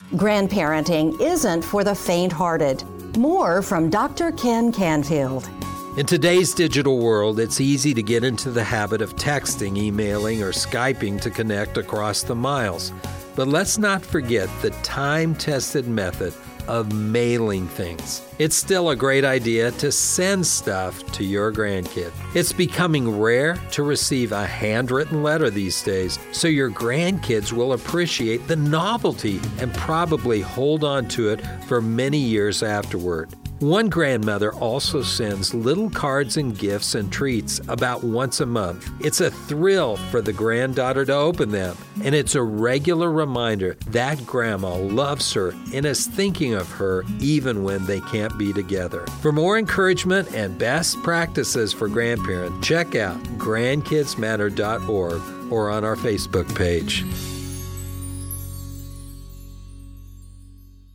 Grandparenting isn't for the faint-hearted. More from Dr. Ken Canfield. In today's digital world, it's easy to get into the habit of texting, emailing, or Skyping to connect across the miles. But let's not forget the time-tested method of mailing things. It's still a great idea to send stuff to your grandkid. It's becoming rare to receive a handwritten letter these days, so your grandkids will appreciate the novelty and probably hold on to it for many years afterward. One grandmother also sends little cards and gifts and treats about once a month. It's a thrill for the granddaughter to open them, and it's a regular reminder that grandma loves her and is thinking of her even when they can't be together. For more encouragement and best practices for grandparents, check out grandkidsmatter.org or on our Facebook page.